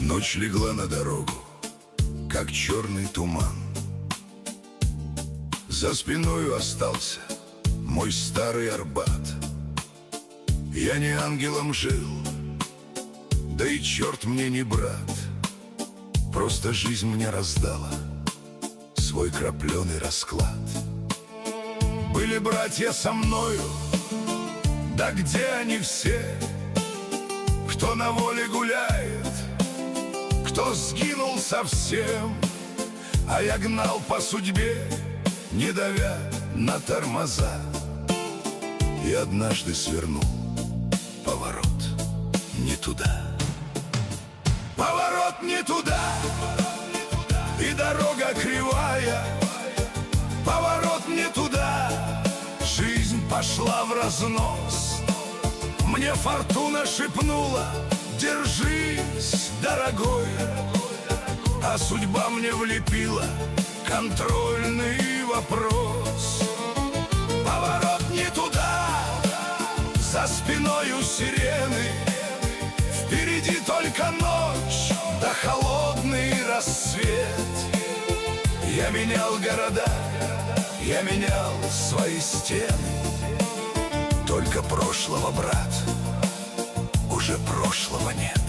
Ночь легла на дорогу, как черный туман. За спиною остался мой старый Арбат. Я не ангелом жил, да и черт мне не брат. Просто жизнь мне раздала свой крапленый расклад. Были братья со мною, да где они все? Кто на воле гуляет, кто сгинул совсем. А я гнал по судьбе, не давя на тормоза. И однажды свернул поворот не туда. Поворот не туда, и дорога кривая. Поворот не туда, жизнь пошла в разнос. Мне фортуна шепнула: держись, дорогой. А судьба мне влепила контрольный вопрос. Поворот не туда, за спиною сирены. Впереди только ночь, да холодный рассвет. Я менял города, я менял свои стены. Только прошлого, брат, уже прошлого нет.